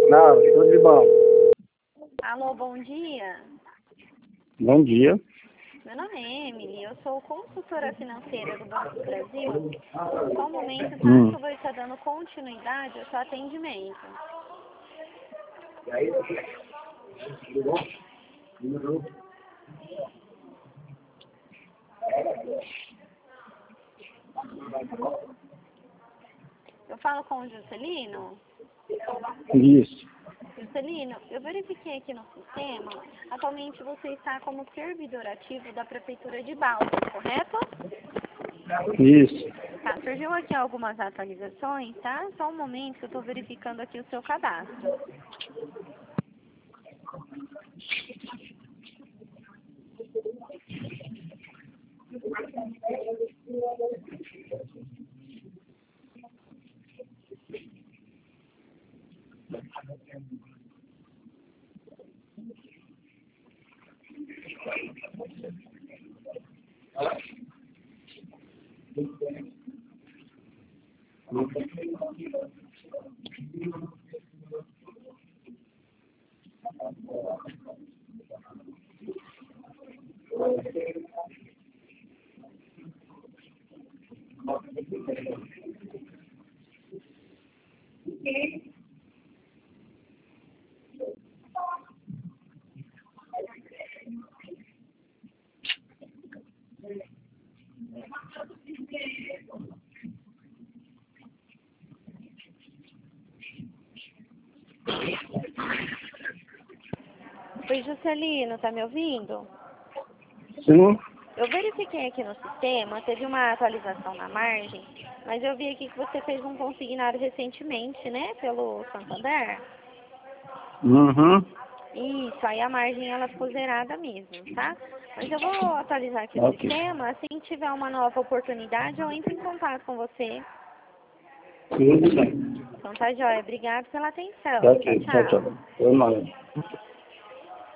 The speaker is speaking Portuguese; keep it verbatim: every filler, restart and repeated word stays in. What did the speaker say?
Não, tudo de bom. Alô, bom dia. Bom dia. Meu nome é Emily, eu sou consultora financeira do Banco do Brasil. Só um momento, tá? Hum. Que eu vou estar dando continuidade ao seu atendimento. E aí, tudo bom? Tudo. Eu falo com o Juscelino. Isso. Juscelino, eu verifiquei aqui no sistema, atualmente você está como servidor ativo da Prefeitura de Balsas, correto? Isso. Tá, surgiu aqui algumas atualizações, tá? Só um momento que eu estou verificando aqui o seu cadastro. Oi, Juscelino, tá me ouvindo? Sim. Eu verifiquei aqui no sistema, teve uma atualização na margem, mas eu vi aqui que você fez um consignário recentemente, né, pelo Santander. Uhum. Isso, aí a margem ela ficou zerada mesmo, tá? Mas eu vou atualizar aqui o Ok. sistema, assim que tiver uma nova oportunidade, eu entro em contato com você. Tudo bem. Então tá joia, obrigado pela atenção. Tá Tchau, ok. Tchau, tchau. tchau. Eu não.